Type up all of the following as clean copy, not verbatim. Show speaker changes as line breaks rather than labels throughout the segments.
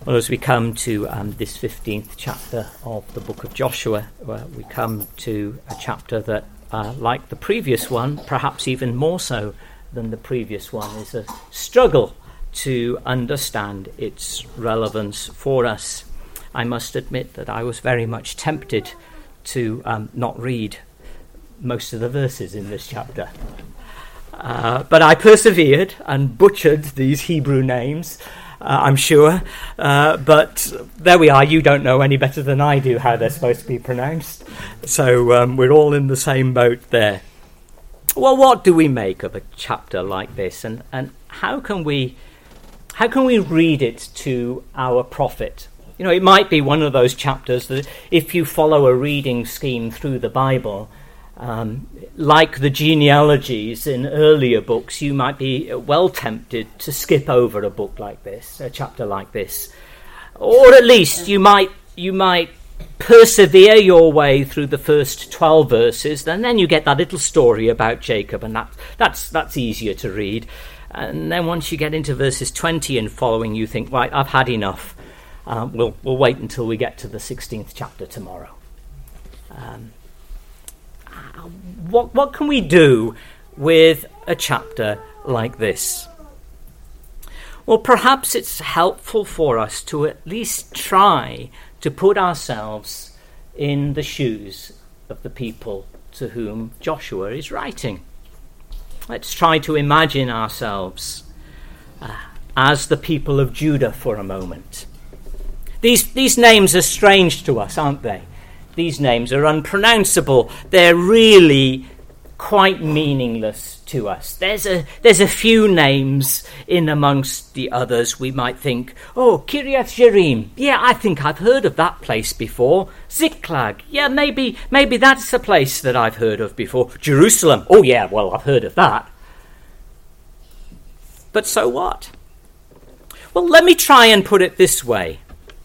Well, as we come to this 15th chapter of the book of Joshua, we come to a chapter that, like the previous one, perhaps even more so than the previous one, is a struggle to understand its relevance for us. I must admit that I was very much tempted to not read most of the verses in this chapter. But I persevered and butchered these Hebrew names, I'm sure. But there we are. You don't know any better than I do how they're supposed to be pronounced. So we're all in the same boat there. Well, what do we make of a chapter like this? And how can we read it to our profit? You know, it might be one of those chapters that if you follow a reading scheme through the Bible, like the genealogies in earlier books, you might be well tempted to skip over a book like this, a chapter like this. Or at least you might persevere your way through the first 12 verses, and then you get that little story about Jacob, and that's easier to read. And then once you get into verses 20 and following, you think, right, I've had enough. We'll wait until we get to the 16th chapter tomorrow. What can we do with a chapter like this? Well, perhaps it's helpful for us to at least try to put ourselves in the shoes of the people to whom Joshua is writing. Let's try to imagine ourselves as the people of Judah for a moment. These names are strange to us, aren't they? These names are unpronounceable. They're really quite meaningless to us. There's a few names in amongst the others. We might think, oh, Kiriath Jearim. Yeah, I think I've heard of that place before. Ziklag. Yeah, maybe that's a place that I've heard of before. Jerusalem. Oh, yeah, well, I've heard of that. But so what? Well, let me try and put it this way.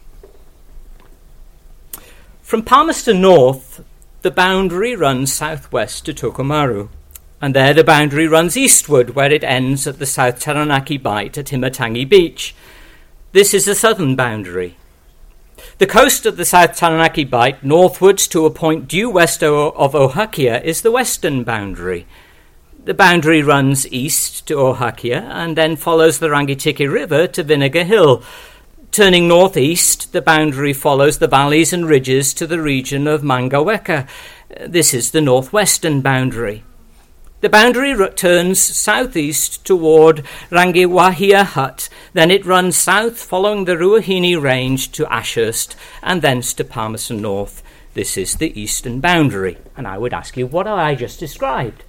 From Palmerston North, the boundary runs southwest to Tokomaru, and there the boundary runs eastward, where it ends at the South Taranaki Bight at Himatangi Beach. This is the southern boundary. The coast of the South Taranaki Bight, northwards to a point due west of Ohakia, is the western boundary. The boundary runs east to Ohakia and then follows the Rangitiki River to Vinegar Hill. Turning northeast, the boundary follows the valleys and ridges to the region of Mangaweka. This is the northwestern boundary. The boundary turns southeast toward Rangiwahia Hut. Then it runs south following the Ruahine Range to Ashurst and thence to Palmerston North. This is the eastern boundary. And I would ask you, what have I just described?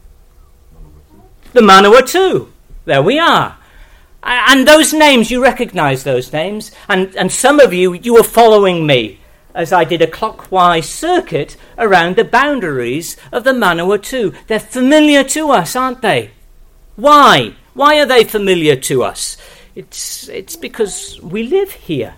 The Manawatu. There we are. And those names, you recognise those names. And some of you were following me as I did a clockwise circuit around the boundaries of the Manawatu. They're familiar to us, aren't they? Why? Why are they familiar to us? It's because we live here.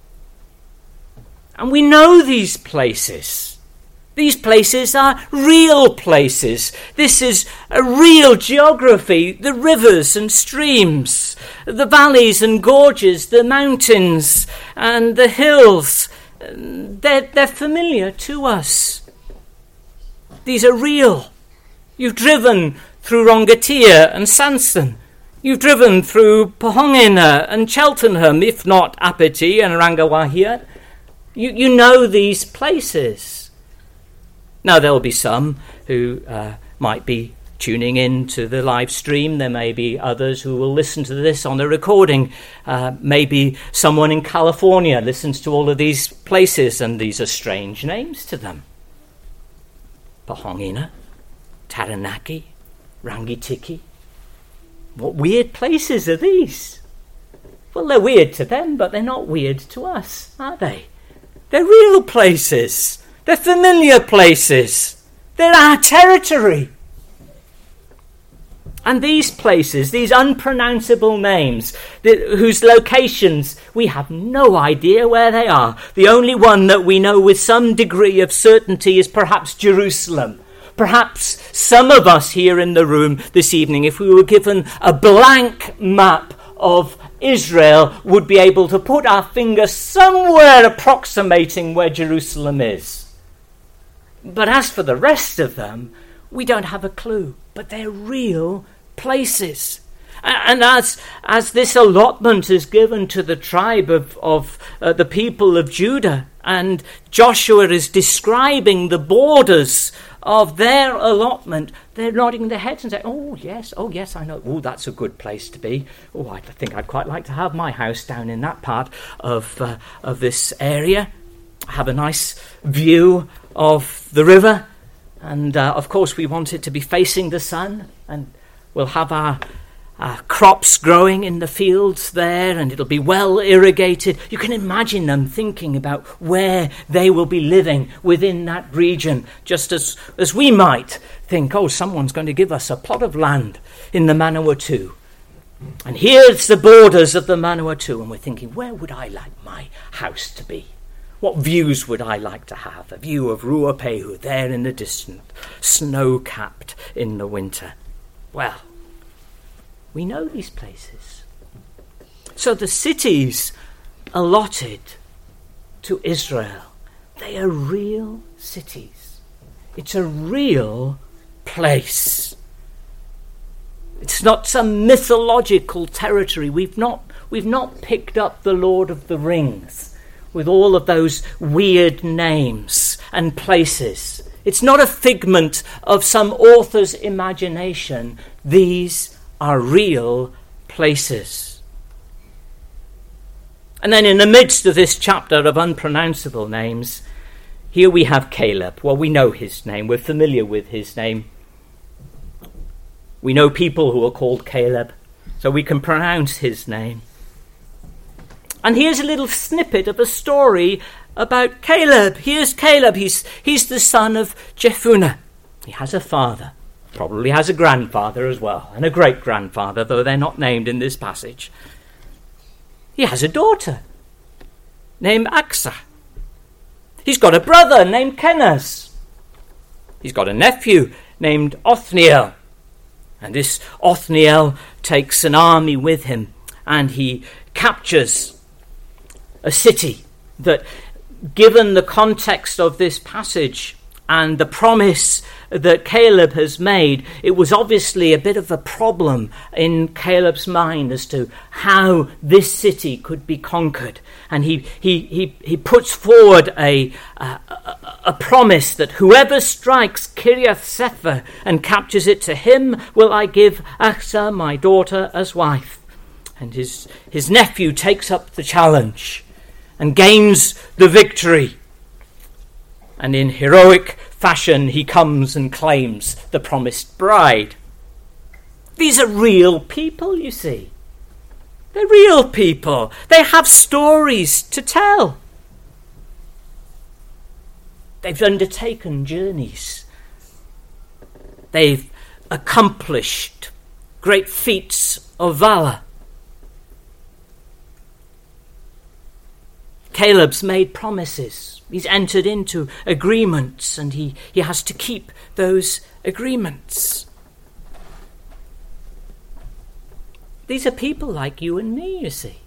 And we know these places. These places are real places. This is a real geography. The rivers and streams, the valleys and gorges, the mountains and the hills, they're familiar to us. These are real. You've driven through Rongatia and Sanson. You've driven through Pohongina and Cheltenham, if not Apiti and Rangawahia. You know these places. Now, there'll be some who might be tuning in to the live stream. There may be others who will listen to this on the recording. Maybe someone in California listens to all of these places, and these are strange names to them. Pohongina, Taranaki, Rangitiki. What weird places are these? Well, they're weird to them, but they're not weird to us, are they? They're real places. They're familiar places. They're our territory. And these places, these unpronounceable names, whose locations we have no idea where they are. The only one that we know with some degree of certainty is perhaps Jerusalem. Perhaps some of us here in the room this evening, if we were given a blank map of Israel would be able to put our finger somewhere approximating where Jerusalem is. But as for the rest of them, we don't have a clue. But they're real places. And as this allotment is given to the tribe of the people of Judah, and Joshua is describing the borders of their allotment, they're nodding their heads and saying, oh yes, I know. Oh, that's a good place to be. Oh, I think I'd quite like to have my house down in that part of this area. Have a nice view of the river. And, of course, we want it to be facing the sun. And we'll have our crops growing in the fields there, and it'll be well irrigated. You can imagine them thinking about where they will be living within that region, just as we might think, oh, someone's going to give us a plot of land in the Manawatu. And here's the borders of the Manawatu, and we're thinking, where would I like my house to be? What views would I like to have? A view of Ruapehu there in the distance, snow-capped in the winter. Well, we know these places. So the cities allotted to Israel, they are real cities. It's a real place. It's not some mythological territory. We've not picked up the Lord of the Rings with all of those weird names and places. It's not a figment of some author's imagination. These are real places. And then in the midst of this chapter of unpronounceable names, here we have Caleb. Well, we know his name. We're familiar with his name. We know people who are called Caleb, so we can pronounce his name. And here's a little snippet of a story about Caleb. Here's Caleb. He's the son of Jephunneh. He has a father. Probably has a grandfather as well, and a great-grandfather, though they're not named in this passage. He has a daughter named Aksa. He's got a brother named Kenaz. He's got a nephew named Othniel. And this Othniel takes an army with him, and he captures a city that, given the context of this passage and the promise that Caleb has made, it was obviously a bit of a problem in Caleb's mind as to how this city could be conquered. And he puts forward a promise that whoever strikes Kiriath Sefer and captures it, to him will I give Aksa, my daughter, as wife. And his nephew takes up the challenge and gains the victory. And in heroic fashion, he comes and claims the promised bride. These are real people, you see. They're real people. They have stories to tell. They've undertaken journeys. They've accomplished great feats of valor. Caleb's made promises. He's entered into agreements, and he has to keep those agreements. These are people like you and me, you see.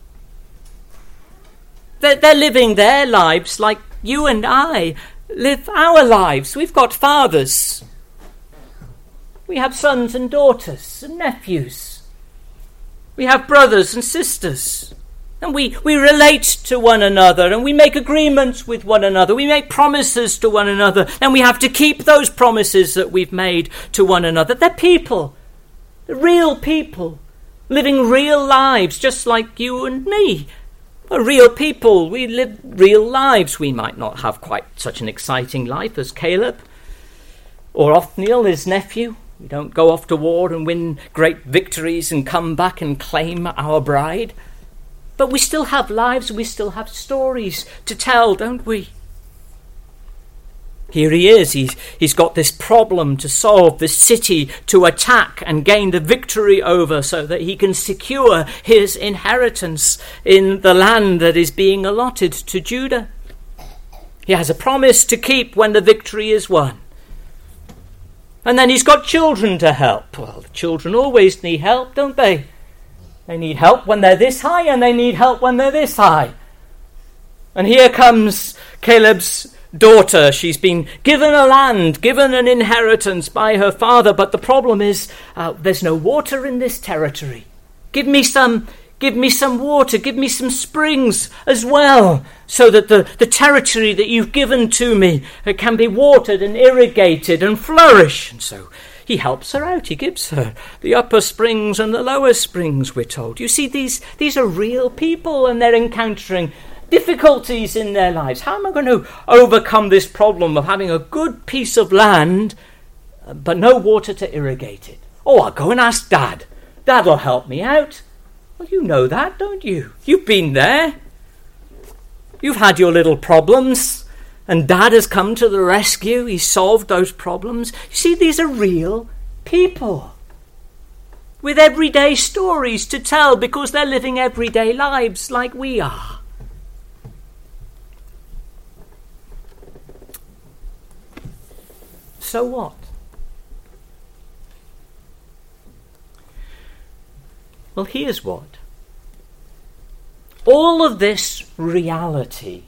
They're living their lives like you and I live our lives. We've got fathers. We have sons and daughters and nephews. We have brothers and sisters. And we relate to one another, and we make agreements with one another. We make promises to one another, and we have to keep those promises that we've made to one another. They're people. They're real people, living real lives, just like you and me. We're real people. We live real lives. We might not have quite such an exciting life as Caleb or Othniel, his nephew. We don't go off to war and win great victories and come back and claim our bride. But we still have lives, we still have stories to tell, don't we? Here he is, he's got this problem to solve, this city to attack and gain the victory over, so that he can secure his inheritance in the land that is being allotted to Judah. He has a promise to keep when the victory is won. And then he's got children to help. Well, the children always need help, don't they? They need help when they're this high, and they need help when they're this high. And here comes Caleb's daughter. She's been given a land, given an inheritance by her father, but the problem is there's no water in this territory. Give me some water, give me some springs as well, so that the territory that you've given to me can be watered and irrigated and flourish. And so he helps her out. He gives her the upper springs and the lower springs, we're told. You see, these are real people, and they're encountering difficulties in their lives. How am I going to overcome this problem of having a good piece of land but no water to irrigate it? Oh, I'll go and ask Dad. Dad'll help me out. Well, you know that, don't you? You've been there. You've had your little problems, and Dad has come to the rescue. He's solved those problems. You see, these are real people with everyday stories to tell, because they're living everyday lives like we are. So what? Well, here's what. All of this reality,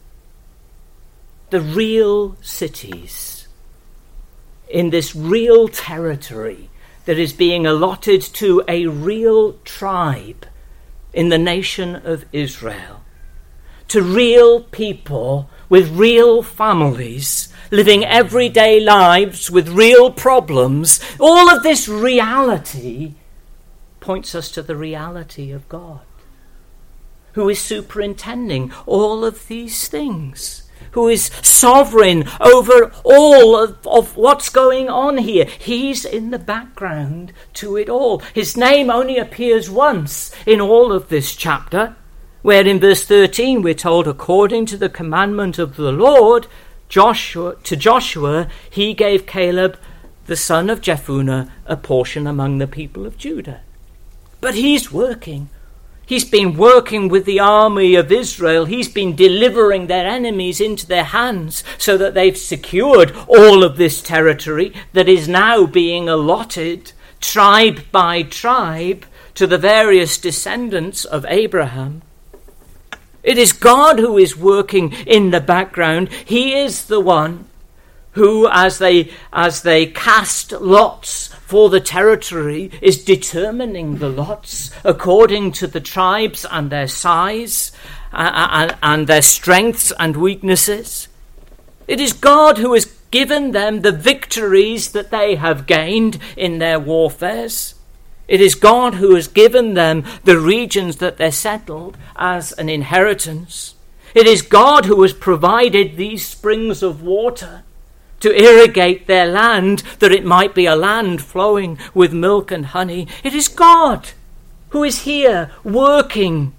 the real cities, in this real territory that is being allotted to a real tribe in the nation of Israel, to real people with real families, living everyday lives with real problems, all of this reality points us to the reality of God, who is superintending all of these things, who is sovereign over all of what's going on here. He's in the background to it all. His name only appears once in all of this chapter, where in verse 13 we're told, according to the commandment of the Lord, Joshua, he gave Caleb, the son of Jephunneh, a portion among the people of Judah. But he's working. He's been working with the army of Israel. He's been delivering their enemies into their hands so that they've secured all of this territory that is now being allotted tribe by tribe to the various descendants of Abraham. It is God who is working in the background. He is the one who, as they cast lots for the territory, is determining the lots according to the tribes and their size and their strengths and weaknesses. It is God who has given them the victories that they have gained in their warfares. It is God who has given them the regions that they're settled as an inheritance. It is God who has provided these springs of water to irrigate their land, that it might be a land flowing with milk and honey. It is God who is here working,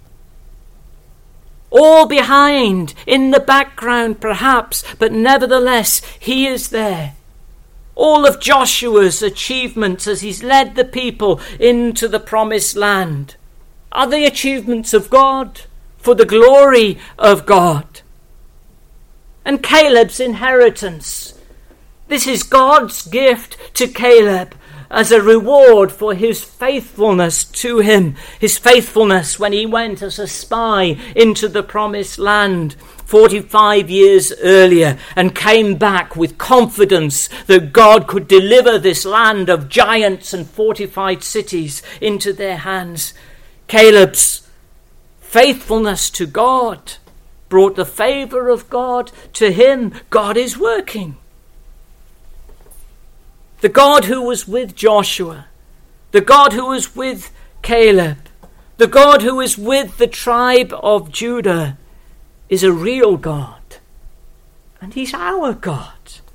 all behind, in the background perhaps, but nevertheless he is there. All of Joshua's achievements as he's led the people into the promised land are the achievements of God, for the glory of God. And Caleb's inheritance, this is God's gift to Caleb as a reward for his faithfulness to him, his faithfulness when he went as a spy into the promised land 45 years earlier and came back with confidence that God could deliver this land of giants and fortified cities into their hands. Caleb's faithfulness to God brought the favor of God to him. God is working. The God who was with Joshua, the God who was with Caleb, the God who is with the tribe of Judah is a real God. And he's our God.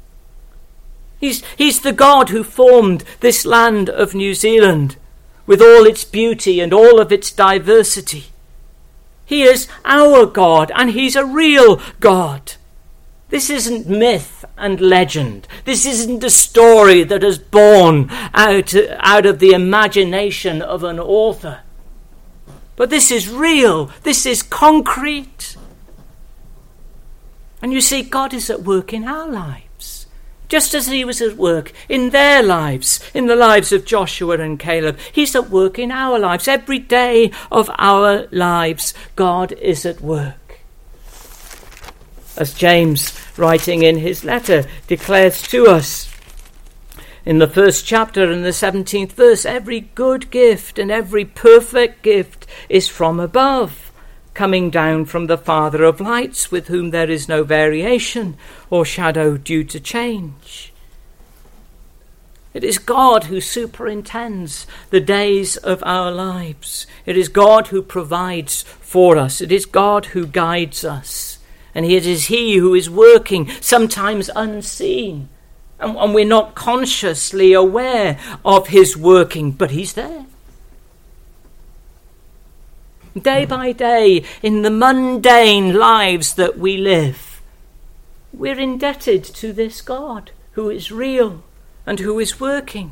He's the God who formed this land of New Zealand with all its beauty and all of its diversity. He is our God, and he's a real God. This isn't myth and legend. This isn't a story that is born out of the imagination of an author. But this is real. This is concrete. And you see, God is at work in our lives. Just as he was at work in their lives, in the lives of Joshua and Caleb, he's at work in our lives. Every day of our lives, God is at work. As James, writing in his letter, declares to us in the first chapter and the 17th verse, every good gift and every perfect gift is from above, coming down from the Father of lights, with whom there is no variation or shadow due to change. It is God who superintends the days of our lives. It is God who provides for us. It is God who guides us. And it is he who is working, sometimes unseen. And we're not consciously aware of his working, but he's there. Day by day, in the mundane lives that we live, we're indebted to this God who is real and who is working.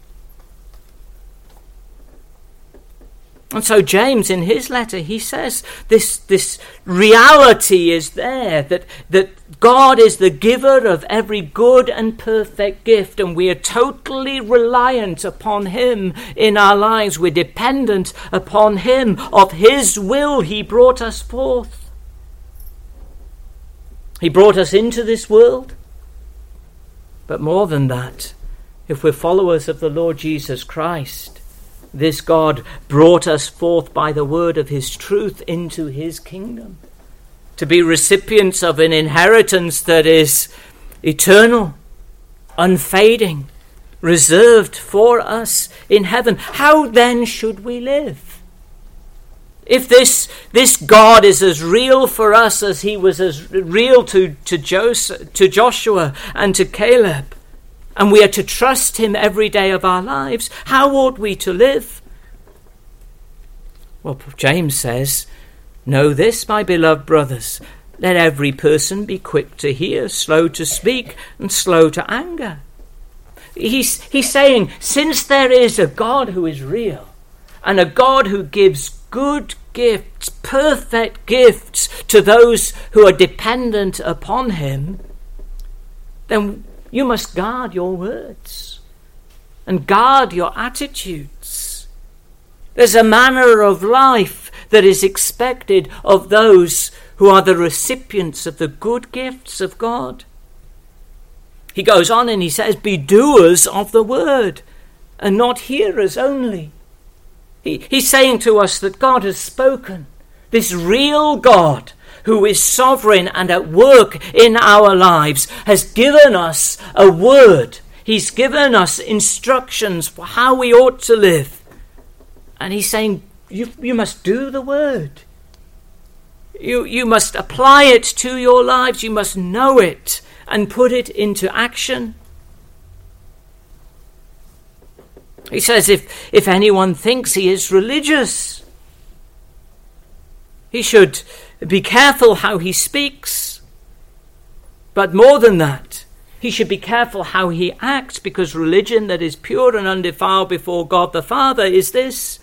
And so James, in his letter, he says this reality is there, that God is the giver of every good and perfect gift, and we are totally reliant upon him in our lives. We're dependent upon him. Of his will he brought us forth. He brought us into this world. But more than that, if we're followers of the Lord Jesus Christ, this God brought us forth by the word of his truth into his kingdom, to be recipients of an inheritance that is eternal, unfading, reserved for us in heaven. How then should we live? If this God is as real for us as he was as real to Joshua and to Caleb, and we are to trust him every day of our lives, how ought we to live? Well, James says, "Know this, my beloved brothers, let every person be quick to hear, slow to speak, and slow to anger." He's saying, since there is a God who is real, and a God who gives good gifts, perfect gifts to those who are dependent upon him, then you must guard your words and guard your attitudes. There's a manner of life that is expected of those who are the recipients of the good gifts of God. He goes on and he says, be doers of the word and not hearers only. He's saying to us that God has spoken. This real God who is sovereign and at work in our lives has given us a word. He's given us instructions for how we ought to live. And he's saying, you must do the word. You must apply it to your lives. You must know it and put it into action. He says if anyone thinks he is religious, he should be careful how he speaks. But more than that, he should be careful how he acts, because religion that is pure and undefiled before God the Father is this: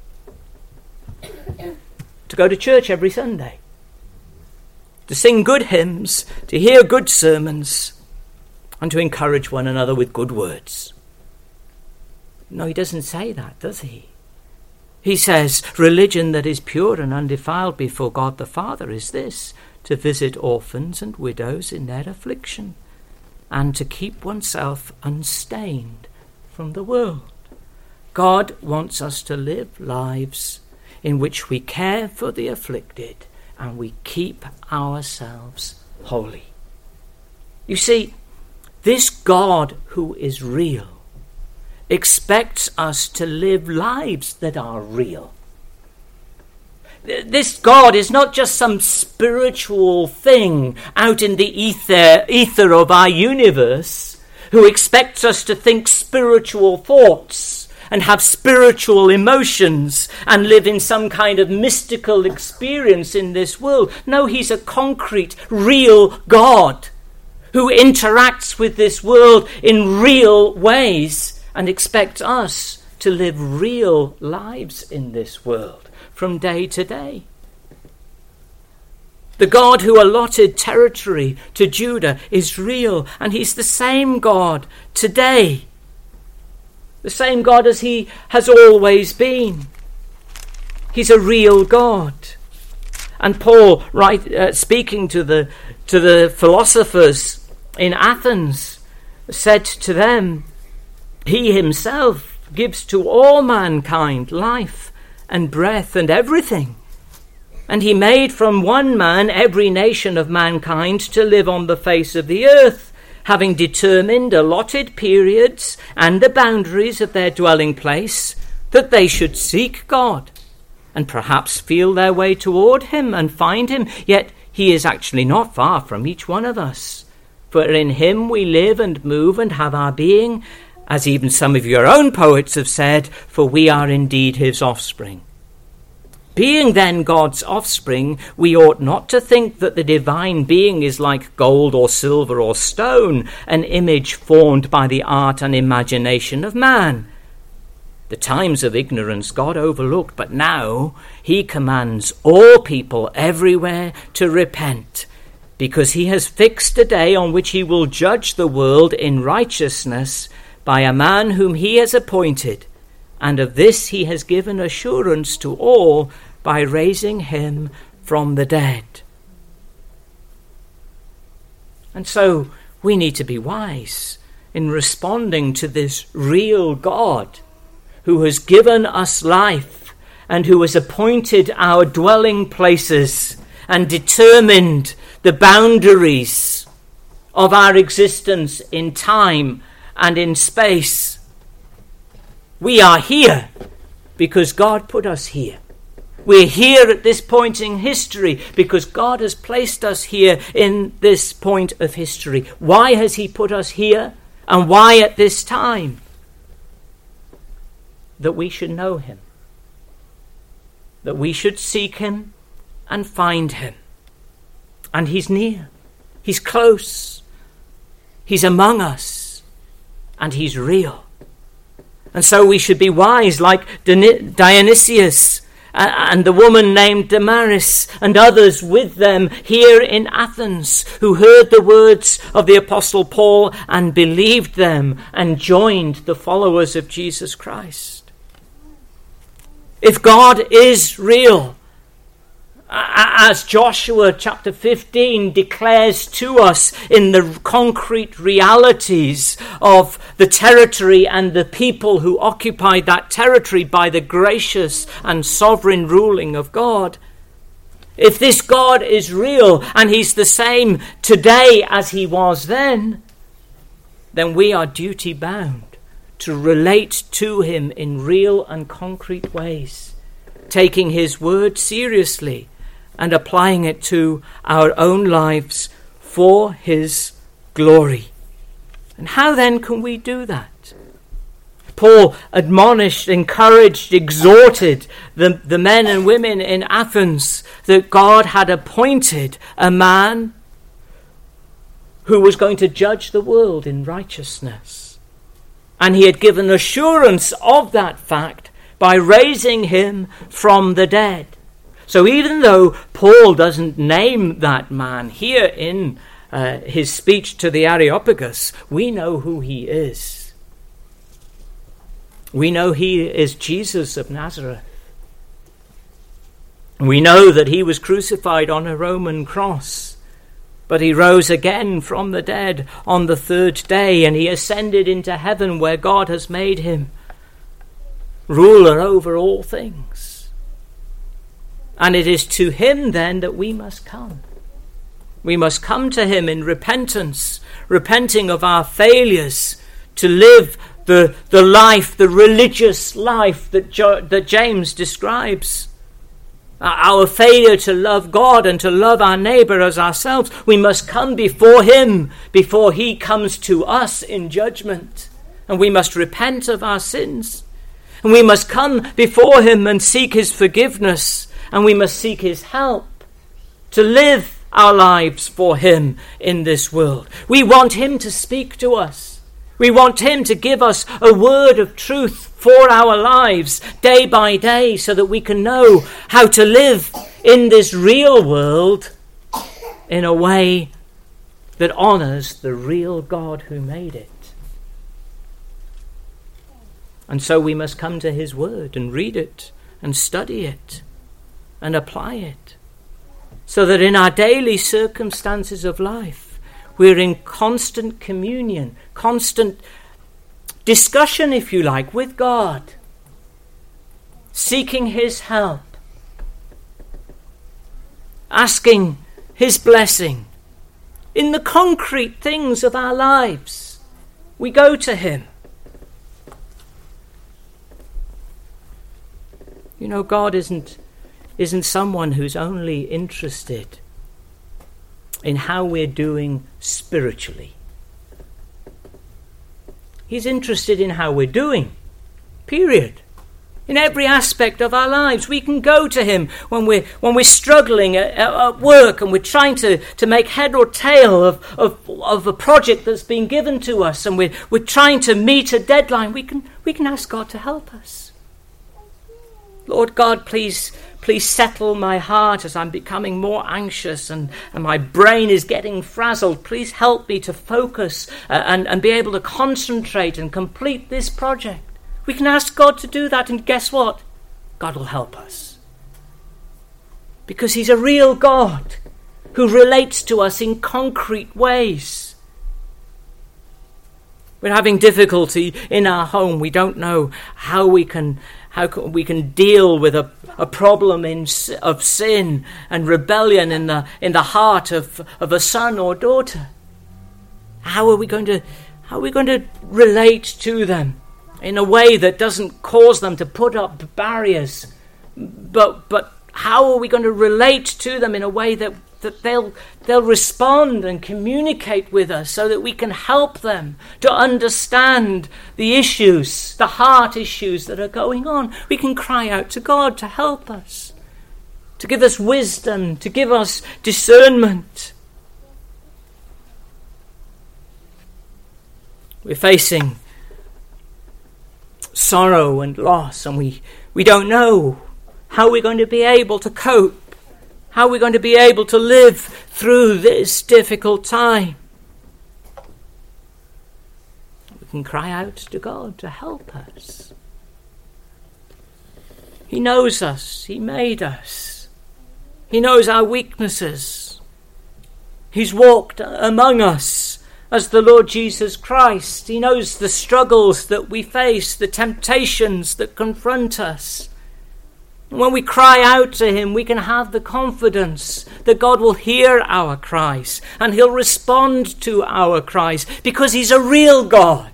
to go to church every Sunday, to sing good hymns, to hear good sermons, and to encourage one another with good words. No, he doesn't say that, does he? He says, religion that is pure and undefiled before God the Father is this: to visit orphans and widows in their affliction, and to keep oneself unstained from the world. God wants us to live lives in which we care for the afflicted and we keep ourselves holy. You see, this God who is real expects us to live lives that are real. This God is not just some spiritual thing out in the ether of our universe who expects us to think spiritual thoughts and have spiritual emotions and live in some kind of mystical experience in this world. No, he's a concrete, real God who interacts with this world in real ways and expects us to live real lives in this world from day to day. The God who allotted territory to Judah is real, and he's the same God today. The same God as he has always been. He's a real God. And Paul, speaking to the philosophers in Athens, said to them, he himself gives to all mankind life and breath and everything. And he made from one man every nation of mankind to live on the face of the earth, having determined allotted periods and the boundaries of their dwelling place, that they should seek God, and perhaps feel their way toward him and find him. Yet he is actually not far from each one of us. For in him we live and move and have our being, as even some of your own poets have said, for we are indeed his offspring. Being then God's offspring, we ought not to think that the divine being is like gold or silver or stone, an image formed by the art and imagination of man. The times of ignorance God overlooked, but now he commands all people everywhere to repent, because he has fixed a day on which he will judge the world in righteousness by a man whom he has appointed, and of this he has given assurance to all by raising him from the dead. And so we need to be wise in responding to this real God who has given us life and who has appointed our dwelling places and determined the boundaries of our existence in time and in space. We are here because God put us here. We're here at this point in history because God has placed us here in this point of history. Why has he put us here, and why at this time? That we should know him, that we should seek him and find him. And he's near, he's close, he's among us, and he's real. And so we should be wise like Dionysius and the woman named Damaris and others with them here in Athens, who heard the words of the Apostle Paul and believed them and joined the followers of Jesus Christ. If God is real, as Joshua chapter 15 declares to us in the concrete realities of the territory and the people who occupied that territory by the gracious and sovereign ruling of God, if this God is real and he's the same today as he was then we are duty bound to relate to him in real and concrete ways, taking his word seriously and applying it to our own lives for his glory. And how then can we do that? Paul admonished, encouraged, exhorted the men and women in Athens that God had appointed a man who was going to judge the world in righteousness. And he had given assurance of that fact by raising him from the dead. So even though Paul doesn't name that man here in his speech to the Areopagus, we know who he is. We know he is Jesus of Nazareth. We know that he was crucified on a Roman cross, but he rose again from the dead on the third day, and he ascended into heaven where God has made him ruler over all things. And it is to him then that we must come. We must come to him in repentance, repenting of our failures to live the life, the religious life that James describes. Our failure to love God and to love our neighbour as ourselves. We must come before him, before he comes to us in judgment. And we must repent of our sins. And we must come before him and seek his forgiveness. And we must seek his help to live our lives for him in this world. We want him to speak to us. We want him to give us a word of truth for our lives day by day so that we can know how to live in this real world in a way that honours the real God who made it. And so we must come to his word and read it and study it and apply it, so that in our daily circumstances of life we're in constant communion, constant discussion, if you like, with God, seeking his help, asking his blessing in the concrete things of our lives. We go to him. You know, God isn't someone who's only interested in how we're doing spiritually. He's interested in how we're doing, period. In every aspect of our lives, we can go to him when we're struggling at work and we're trying to make head or tail of a project that's been given to us, and we're trying to meet a deadline. We can ask God to help us. Lord God, please settle my heart as I'm becoming more anxious and my brain is getting frazzled. Please help me to focus and be able to concentrate and complete this project. We can ask God to do that, and guess what? God will help us. Because he's a real God who relates to us in concrete ways. We're having difficulty in our home. We don't know how we can deal with a problem of sin and rebellion in the heart of a son or daughter. How are we going to relate to them in a way that doesn't cause them to put up barriers? But how are we going to relate to them in a way that they'll respond and communicate with us, so that we can help them to understand the issues, the heart issues that are going on? We can cry out to God to help us, to give us wisdom, to give us discernment. We're facing sorrow and loss, and we don't know how we're going to be able to cope. How are we going to be able to live through this difficult time? We can cry out to God to help us. He knows us. He made us. He knows our weaknesses. He's walked among us as the Lord Jesus Christ. He knows the struggles that we face, the temptations that confront us. When we cry out to him, we can have the confidence that God will hear our cries and he'll respond to our cries, because he's a real God.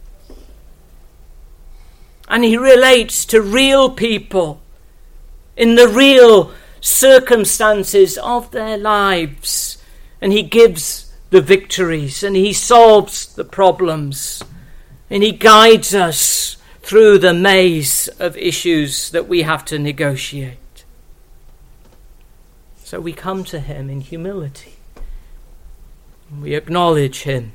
And he relates to real people in the real circumstances of their lives. And he gives the victories, and he solves the problems, and he guides us through the maze of issues that we have to negotiate. So we come to him in humility. We acknowledge him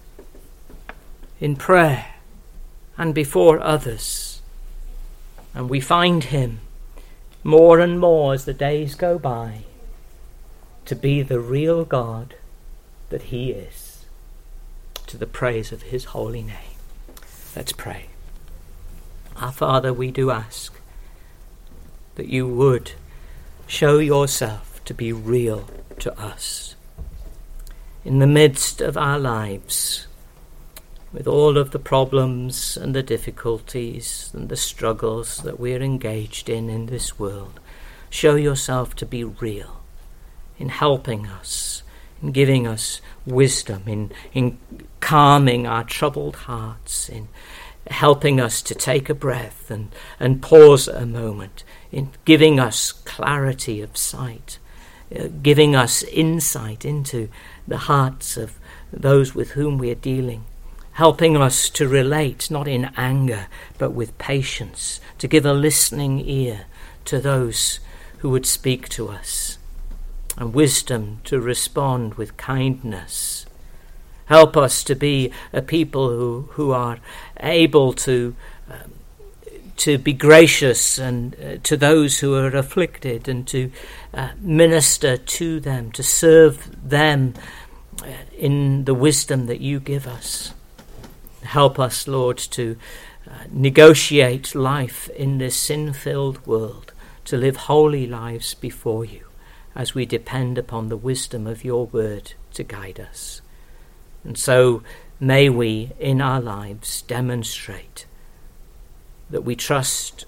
in prayer and before others. And we find him more and more as the days go by to be the real God that he is, to the praise of his holy name. Let's pray. Our Father, we do ask that you would show yourself to be real to us in the midst of our lives, with all of the problems and the difficulties and the struggles that we're engaged in this world. Show yourself to be real in helping us, in giving us wisdom, in calming our troubled hearts, in helping us to take a breath and pause a moment, in giving us clarity of sight, giving us insight into the hearts of those with whom we are dealing, helping us to relate not in anger but with patience, to give a listening ear to those who would speak to us, and wisdom to respond with kindness. Help us to be a people who are able to to be gracious and to those who are afflicted, and to minister to them, to serve them in the wisdom that you give us. Help us, Lord, to negotiate life in this sin-filled world, to live holy lives before you as we depend upon the wisdom of your word to guide us. And so may we in our lives demonstrate that we trust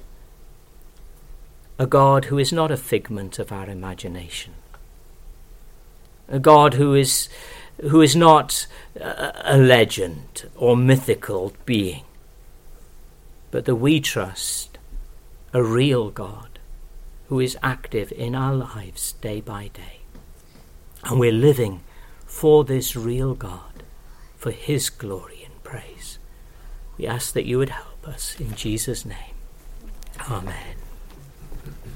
a God who is not a figment of our imagination, a God who is not a legend or mythical being, but that we trust a real God who is active in our lives day by day. And we're living for this real God, for his glory and praise. We ask that you would help us in Jesus' name. Amen.